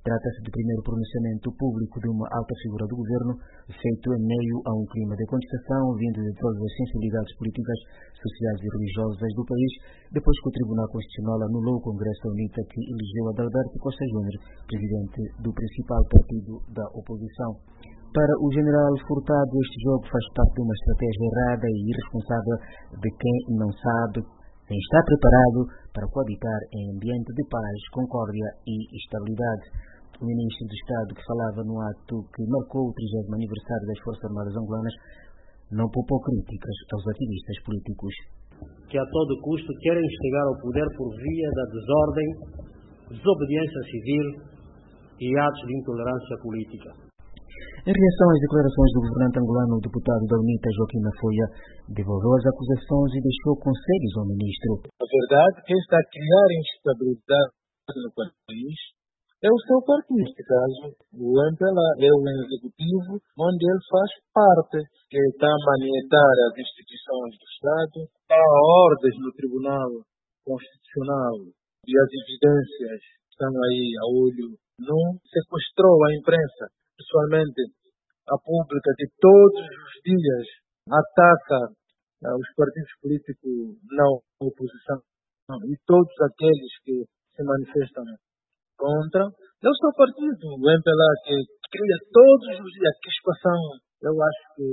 Trata-se do primeiro pronunciamento público de uma alta figura do governo, feito em meio a um clima de contestação vindo de todas as sensibilidades políticas, sociais e religiosas do país, depois que o Tribunal Constitucional anulou o Congresso da UNITA que elegeu Adalberto Costa Júnior, presidente do principal partido da oposição. Para o general Furtado, este jogo faz parte de uma estratégia errada e irresponsável de quem não sabe nem está preparado para coabitar em ambiente de paz, concórdia e estabilidade. O ministro do Estado, que falava no ato que marcou o 30º aniversário das Forças Armadas angolanas, não poupou críticas aos ativistas políticos. Que a todo custo querem chegar ao poder por via da desordem, desobediência civil e atos de intolerância política. Em reação às declarações do governante angolano, o deputado da UNITA, Joaquim Afoia, devolveu as acusações e deixou conselhos ao ministro. A verdade é que está a criar instabilidade no país é o seu partido, neste caso, o MPLA, é o executivo, onde ele faz parte, que está a manietar as instituições do Estado, dá ordens no Tribunal Constitucional e as evidências estão aí a olho nu, sequestrou a imprensa, pessoalmente a pública, que todos os dias ataca os partidos políticos na oposição e todos aqueles que se manifestam contra. É o seu partido, o MPLA, que cria todos os dias crispação. Eu acho que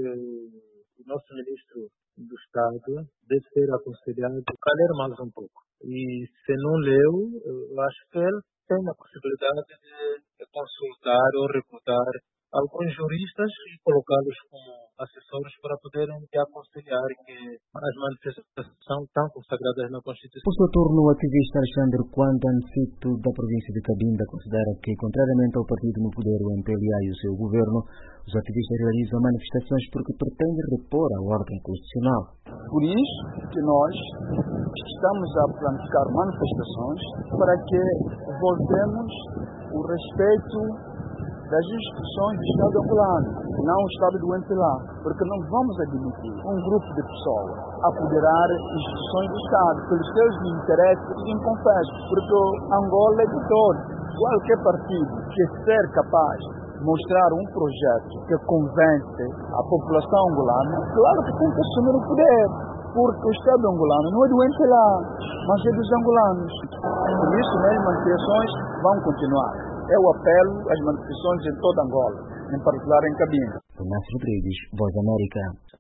o nosso ministro do Estado deve ser aconselhado a ler mais um pouco. E se não leu, eu acho que ele tem a possibilidade de consultar ou recrutar alguns juristas e colocá-los como assessores para poderem aconselhar que as manifestações estão consagradas na Constituição. Por seu turno, o ativista Alexandre Quandancito, da província de Cabinda, considera que, contrariamente ao partido no poder, o MPLA e o seu governo, os ativistas realizam manifestações porque pretendem repor a ordem constitucional. Por isso que nós estamos a planificar manifestações para que voltemos o respeito das instituições do Estado angolano, não o Estado do MPLA, porque não vamos admitir um grupo de pessoas apoderar instituições do Estado pelos seus interesses inconfessos, porque Angola é de todos. Qualquer partido que ser capaz de mostrar um projeto que convence a população angolana, claro que tem que assumir o poder, porque o Estado angolano não é do MPLA, mas é dos angolanos. Por isso, as manifestações vão continuar. É o apelo às manifestações em toda Angola, em particular em Cabinda. Tomás Rodrigues, Voz América.